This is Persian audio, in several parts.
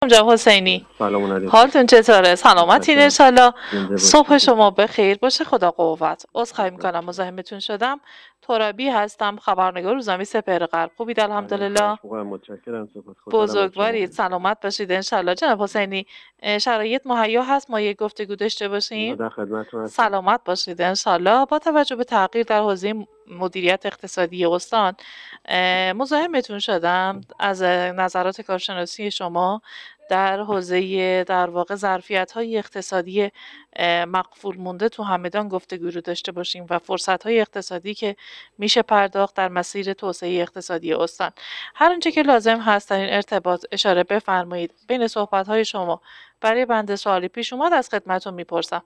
جناب حسینی، سلام علیکم. حالتون چطوره؟ سلامتین متشکرم. انشالله. زنده باشید. صبح شما بخیر باشه. خدا قوت. عذرخواهی میکنم مزاحمتون شدم. ترابی هستم، خبرنگار روزنامه سپهر غرب. خوبید الحمدلله. متشکرم. سپاس. بزرگوارید. سلامت باشید انشالله. جناب حسینی، شرایط مهیا هست ما یک گفتگو داشته باشیم؟ در خدمتتون هستم. سلامت باشید انشالله. با توجه به تغییر در حوزه مدیریت اقتصادی استان مزاحمتون شدم از نظرات کارشناسی شما در حوزه در واقع ظرفیت‌های اقتصادی مقفول مونده تو همدان گفتگو رو داشته باشیم و فرصت‌های اقتصادی که میشه پرداخت در مسیر توسعه اقتصادی استان. هر آنچه که لازم هست در این ارتباط اشاره بفرمایید. بین صحبت‌های شما برای بنده سوالی پیش اومد از خدمتتون میپرسم.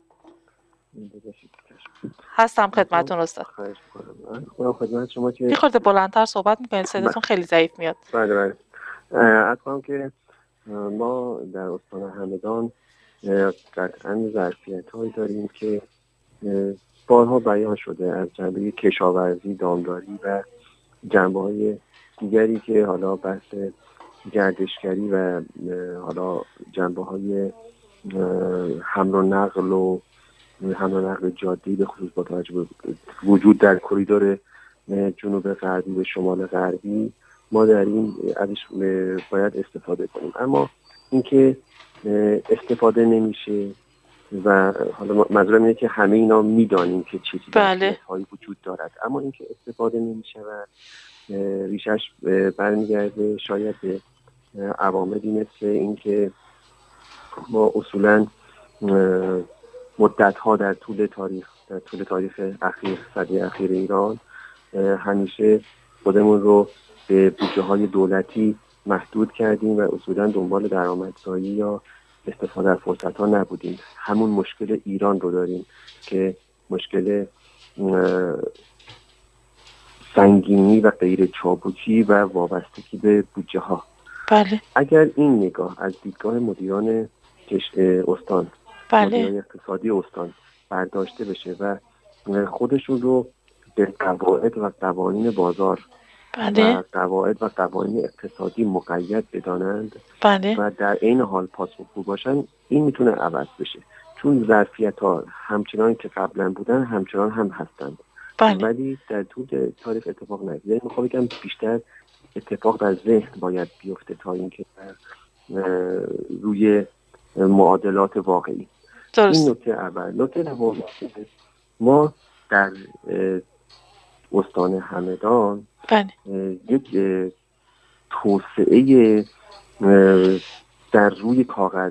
هستم خدمتتون استاد. خواهش می‌کنم. خدمت شما که یه خورده بلندتر صحبت میکنید، صداتون خیلی ضعیف میاد. بله. اصلا که ما در استان همدان قطعا ظرفیت‌هایی داریم که بارها بیان شده از جنبه کشاورزی، دامداری و جنبه‌های دیگری که حالا بحث گردشگری و حالا جنبه‌های حمل و نقل جاده‌ای به خصوص با توجه به وجود در کریدور جنوب غربی به شمال غربی ما در این ازش باید استفاده کنیم، اما اینکه استفاده نمیشه و حالا منظورم اینه که همه اینا میدانیم که چه چیزهایی وجود دارد، اما اینکه استفاده نمیشه و ریشش برمیگرده شاید به عواملی مثل اینکه ما اصولاً مدت‌ها در طول تاریخ اخیر، سده اخیر ایران همیشه خودمون رو به بودجه‌های دولتی محدود کردیم و اصولاً دنبال درآمدزایی یا استفاده از فرصت‌ها نبودیم. همون مشکل ایران رو داریم که مشکل سنگینی و غیر چابکی و وابستگی به بودجه‌ها. بله. اگر این نگاه از دیدگاه مدیران استان، مدیران اقتصادی استان برداشته بشه و خودشون رو به قواعد و قوانین بازار و قواعد و قوانین اقتصادی مقید بدانند و در این حال پاسخگو باشن، این میتونه عوض بشه، چون ظرفیت‌ها همچنان که قبلا بودن همچنان هم هستند. ولی در طول تاریخ اتفاق نیفتاد. میخوام بگم بیشتر اتفاق در ذهن باید بیفته تا اینکه روی معادلات واقعی. درست. این نکته اول. نکته دوم، ما در استان همدان یک توسعه در روی کاغذ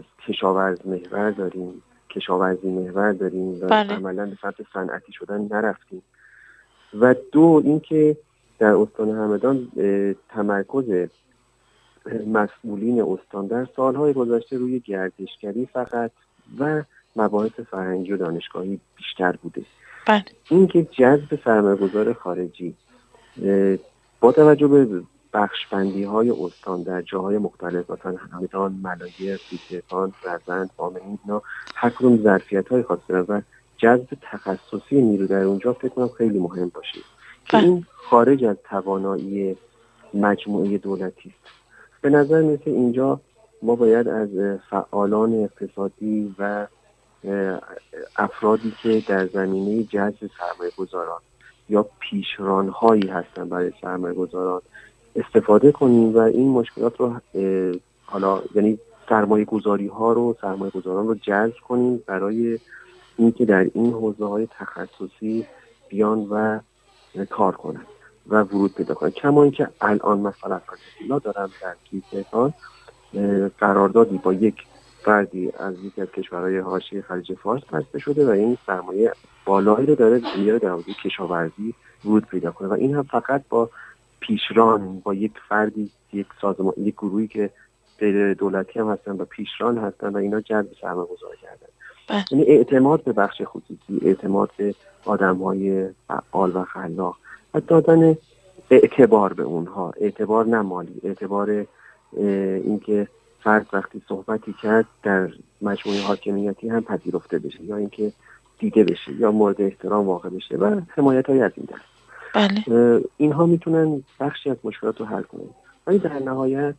کشاورزی محور داریم و عملا به سمت صنعتی شدن نرفتیم. و دو، اینکه در استان همدان تمرکز مسئولین استان در سالهای گذشته روی گردشگری فقط و مباحث فرهنگی و دانشگاهی بیشتر بوده. اینکه جذب سرمایه‌گذار خارجی با توجه به بخش‌بندی‌های استان در جاهای مختلف، مثلا همدان، ملایر، سیستان، رزند، بامین، اینا هر کدوم ظرفیت‌های خاص دارن و جذب تخصصی نیرو در اونجا فکر کنم خیلی مهم باشه که این خارج از توانایی مجموعه دولتی است. به نظر میاد اینجا ما باید از فعالان اقتصادی و افرادی که در زمینه جذب سرمایه‌گذاران یا پیشران‌هایی هستن برای سرمایه‌گذاران استفاده کنیم و این مشکلات رو حالا یعنی سرمایه‌گذاران رو جذب کنیم برای اینکه در این حوزه‌های تخصصی بیان و کار کنن و ورود پیدا کنن. کما اینکه الان مثلا اطلاع دارم در کیسان قراردادی با یک فردی از یکی از کشورهای حاشیه خلیج فارس بسته شده و این سرمایه بالایی رو داره میاره در حوزه کشاورزی ورود پیدا کنه و این هم فقط با پیشران، با یک فردی، یک سازمان، یک گروهی که غیر دولتی هم هستن و پیشران هستن و اینا جذب سرمایه‌گذاری کردن. یعنی اعتماد به بخش خصوصی، اعتماد به آدم‌های فعال و خلاق و دادن اعتبار به اونها، اعتبار نه مالی، اعتبار اینکه فرد وقتی صحبتی کرد در مجموعه حاکمیتی هم پذیرفته بشه یا اینکه دیده بشه یا مورد احترام واقع بشه و حمایت‌های از این دست. اینها میتونن بخشی از مشکلات رو حل کنن. ولی در نهایت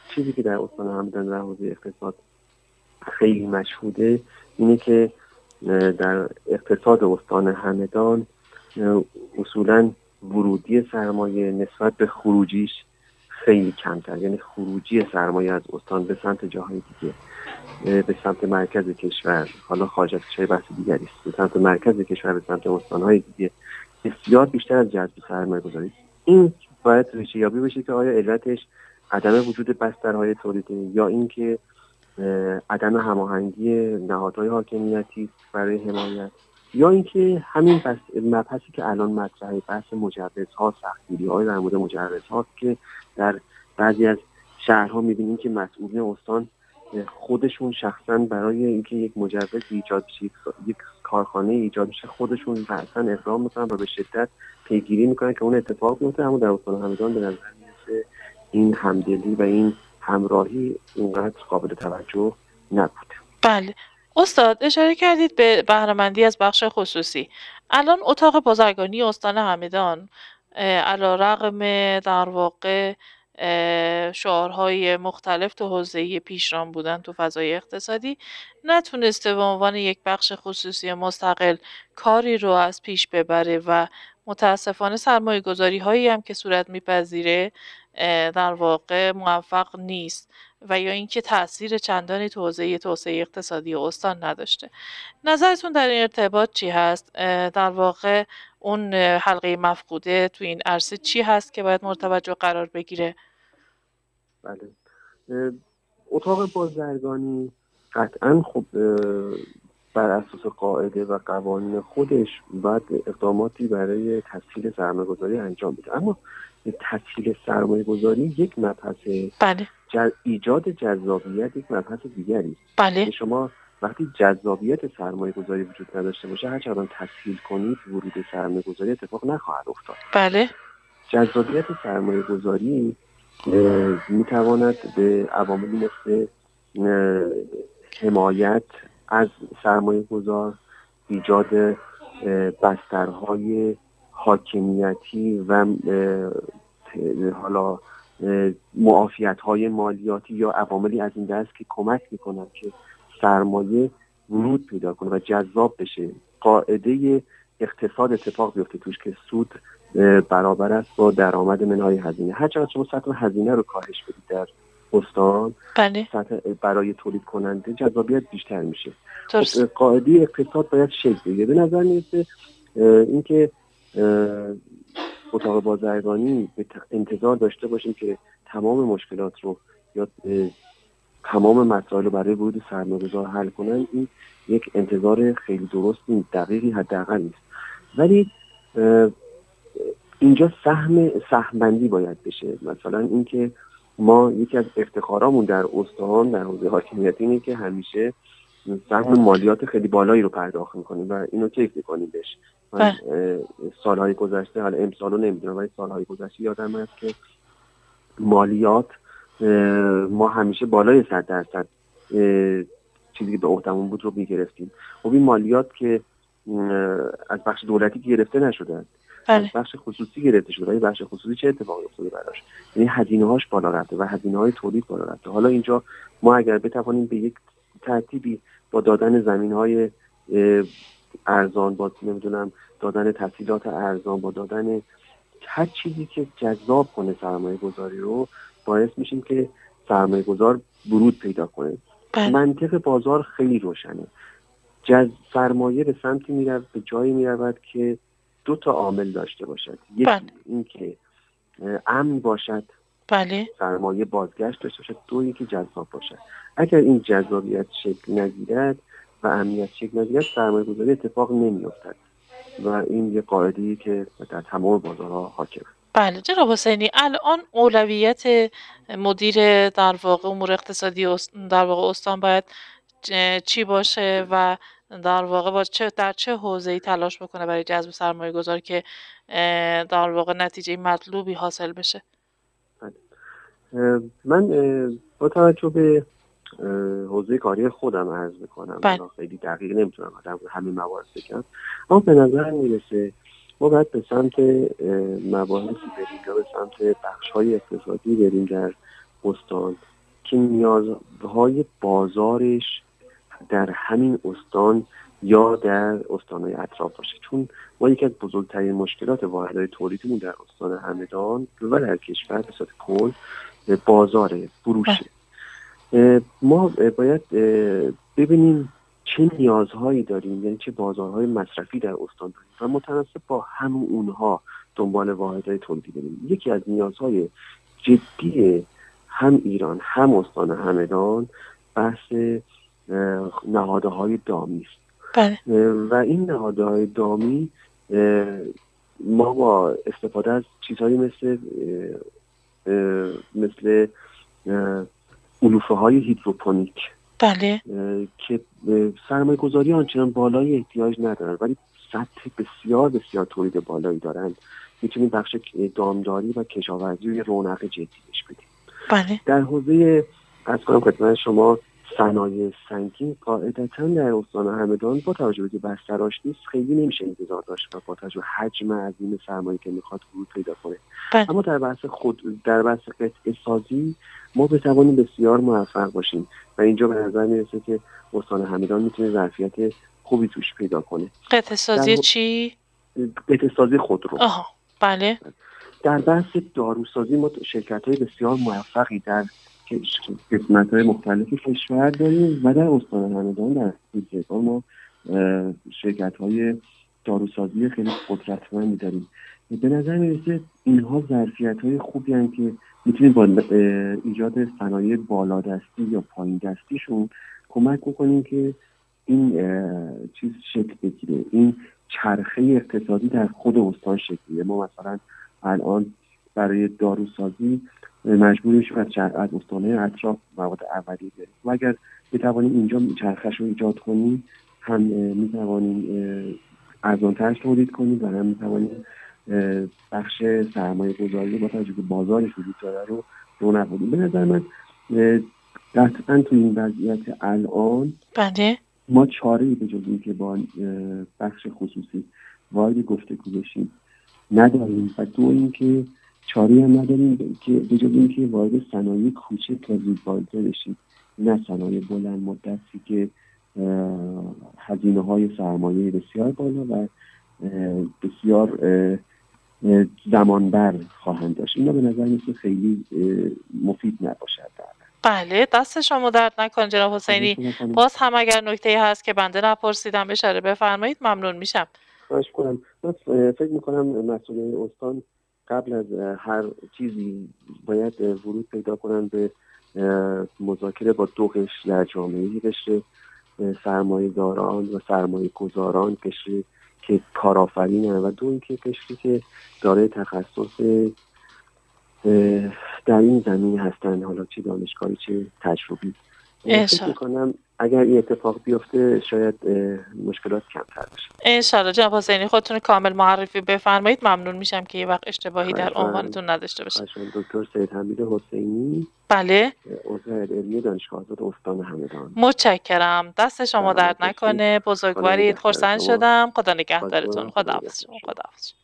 چیزی که در استان همدان در حوزه اقتصاد خیلی مشهوده اینه که در اقتصاد استان همدان اصولاً ورودی سرمایه نسبت به خروجیش خیلی کمتر، یعنی خروجی سرمایه از استان به سمت جاهای دیگه، به سمت مرکز کشور، حالا خارج از کشور بحث دیگری است، به سمت مرکز کشور، به سمت استان‌های دیگه بسیار بیشتر از جذب سرمایه‌گذاری. این باید ریشه یابی بشه که آیا علتش عدم وجود بسترهای تولیدی یا اینکه عدم هماهنگی نهادهای حاکمیتی برای حمایت، یا اینکه همین مبحثی که الان مطرحه، بحث مجوزها، سختگیری‌های در مورد مجوزهاست که در بعضی از شهرها می‌بینیم که مسئولین استان خودشون شخصا برای اینکه یک مجوز ایجاد بشه، یک کارخانه ایجاد بشه، خودشون اصلا اقدام میکنن و به شدت پیگیری میکنن که اون اتفاق بیفته. اما در استان همدان به نظر میاد این همدلی و این همراهی اونقدر قابل توجه نبود. بله استاد، اشاره کردید به بهره‌مندی از بخش خصوصی. الان اتاق بازرگانی استان همدان علی‌رغم در واقع شعارهای مختلف تو حوزه پیشران بودن تو فضای اقتصادی نتونسته به عنوان یک بخش خصوصی مستقل کاری رو از پیش ببره و متاسفانه سرمایه گذاری هایی هم که صورت میپذیره در واقع موفق نیست و یا اینکه تأثیر چندانی تو حوزه توسعه اقتصادی استان نداشته. نظرتون در این ارتباط چی هست؟ در واقع اون حلقه مفقوده تو این عرصه چی هست که باید مورد توجه قرار بگیره؟ بله، اتاق بازرگانی قطعا خب بر اساس قاعده و قوانین خودش باید اقداماتی برای تسهیل سرمایه‌گذاری انجام بده، اما تسهیل سرمایه‌گذاری یک مبحث، بله. ایجاد جذابیت یک مبحث دیگری. بله. شما وقتی جذابیت سرمایه‌گذاری وجود نداشته باشه، هر چقدر تسهیل کنید ورود سرمایه‌گذاری اتفاق نخواهد افتاد. بله. جذابیت سرمایه‌گذاری میتواند به عواملی مثل حمایت از سرمایه‌گذار، ایجاد بسترهای حاکمیتی و حالا معافیت‌های مالیاتی یا عواملی از این دست که کمک میکنن که سرمایه ورود پیدا کنه و جذاب بشه، قاعده اقتصاد اتفاق بیفته توش که سود برابر است با درآمد منهای هزینه. هر چقدر شما سطح هزینه رو کاهش بدید در استان، بله. سطح برای تولید کننده جذابیت بیشتر میشه. قاعده اقتصاد باید شکل بگیره. به نظر میاد اینکه اتاق بازرگانی به انتظار داشته باشیم که تمام مشکلات رو یا تمام مسائل رو برای ورود سرمایه‌گذار حل کنن، این یک انتظار خیلی درست نیست، دقیقی حداقل نیست. ولی اینجا سهم‌بندی باید بشه. مثلا اینکه ما یکی از افتخارامون در استان در حوزه حاکمیتی اینه که همیشه سهم مالیات خیلی بالایی رو پرداخت می‌کنیم و اینو کیف می‌کنیم بهش. من سالهای گذشته، حالا امسالو نمیدونم ولی سالهای گذشته یادم هست که مالیات ما همیشه بالای 100% چیزی که به عهدمون بود رو می‌گرفتیم. خب این مالیات که از بخش دولتی گرفته نشدن، از بخش خصوصی گرفته شده. ولی بخش خصوصی چه اتفاقی افتاده براش؟ یعنی هزینه‌هاش بالا رفته و هزینه‌های تولید بالا رفته. حالا اینجا ما اگر بتوانیم به یک ترتیبی با دادن زمین‌های ارزان، با نمیدونم دادن تسهیلات ارزان، با دادن هر چیزی که جذاب کنه سرمایه‌گذاری رو، باعث میشیم که سرمایه‌گذار ورود پیدا کنه. منطق بازار خیلی روشنه. سرمایه به سمتی میره، به جایی میرود که دو تا عامل داشته باشد. یک این که امن باشد، بله، سرمایه بازگشت داشته باشد. دو اینکه جذاب باشد. اگر این جذابیت شکل نگیرد و امنیت شکل نگیرد، سرمایه‌گذاری اتفاق نمیافتد و این یه قاعده‌ای که در تمام بازارها حاکمه. بله جناب حسینی، الان اولویت مدیر در واقع امور اقتصادی در واقع استان باید چی باشه و در واقع در چه حوزه‌ای تلاش بکنه برای جذب سرمایه‌گذار که در واقع نتیجه مطلوبی حاصل بشه؟ من با توجه به حوزه کاری خودم عرض میکنم، خیلی دقیق نمیتونم همین موارد بگم، اما به نظر میرسه ما باید به سمت مباحثی بریم یا به سمت بخش‌های اقتصادی بریم در استان که نیازهای بازارش در همین استان یا در استانهای اطراف باشه. چون ما یکی از بزرگترین مشکلات واحدهای تولیدیمون در استان همدان و در کشور به صورت کل بازار فروشه. ما باید ببینیم چه نیازهایی داریم، یعنی چه بازارهای مصرفی در استان داریم و متناسب با همون اونها دنبال واحدهای تولیدی بریم. یکی از نیازهای جدی هم ایران هم استان همدان بحث نهادهای دامی است. و این نهادهای دامی ما با استفاده از چیزهایی مثل علوفه های هیدروپونیک که سرمایه گذاری آنچنان بالای احتیاج ندارن ولی سطح بسیار بسیار تولید بالایی دارن، میتونیم بخش دامداری و کشاورزی رو رونق جدی بهش بدیم. در حوزه از کنم خدمت شما صنایع سنگین قاعدتاً در استان همدان با توجه به که بستراش نیست خیلی نمیشه انتظار داشت و با توجه به حجم عظیم سرمایه که میخواد ورود پیدا کنه. اما در بحث قطعه سازی ما بتوانیم بسیار موفق باشیم و اینجا به نظر میرسه که استان همدان میتونه ظرفیت خوبی توش پیدا کنه. قطعه سازی چی؟ قطعه سازی خودرو. بله. در بحث داروسازی ما شرکت‌های بسیار موفقی در قسمت‌های مختلف کشور داریم و در استان همدان در سیستان ما شرکت‌های داروسازی خیلی قدرتمندی داریم. به نظر میرسه اینها ظرفیت‌های خوبی هستند که میتونیم با ایجاد صنایع بالادستی یا پایین دستیشون کمک بکنیم که این چیز شکل بگیره، این چرخه اقتصادی در خود استان شکل بگیره. ما مثلا الان برای داروسازی مجبوریم از استان‌های اطراف مواد اولیه بریم و اگر بتوانیم اینجا چرخش رو ایجاد کنیم هم میتوانیم ارزان‌تر تولید کنیم و هم میتوانیم بخش سرمایه گذاری با توجه به بازارش وجود داره رو رونق بدیم. به نظر من قطعاً تو این وضعیت الان ما چاره‌ای به جز این که با بخش خصوصی وارد گفتگو بشیم نداریم و دو این که چاره‌ای هم نداریم که به جز این که وارد صنایع کوچک و زودبازده بشیم، نه صنایع بلند مدتی که هزینه‌های سرمایه بسیار بالا و بسیار زمانبر خواهند داشت. اینا به نظر میاد خیلی مفید نباشد. بله، دست شما درد نکنه جناب حسینی. باز هم اگر نکته‌ای هست که بنده نپرسیدم اشاره بفرمایید، ممنون میشم. خواهش کنم. من فکر میکنم مسئولین استان قبل از هر چیزی باید ورود پیدا کنن به مذاکره با دو قشر در جامعه، قشر سرمایه‌داران و سرمایه‌گذاران، قشری که کارآفرینن و دو اینکه قشری که دارای تخصص در این زمین هستن، حالا چه دانشگاهی چه تجربی. فکر میکنم اگر این اتفاق بیفته شاید مشکلات کمتر بشه. انشالله. جناب حسینی خودتون کامل معرفی بفرمایید، ممنون میشم که یه وقت اشتباهی در عنوانتون نداشته باشه. دکتر سید حمید حسینی، بله، عضو هیئت علمی دانشگاه آزاد استان همدان. متشکرم، دست شما درد نکنه، بزرگوارید، خرسند شدم. خدا نگهدارتون. خداحافظ.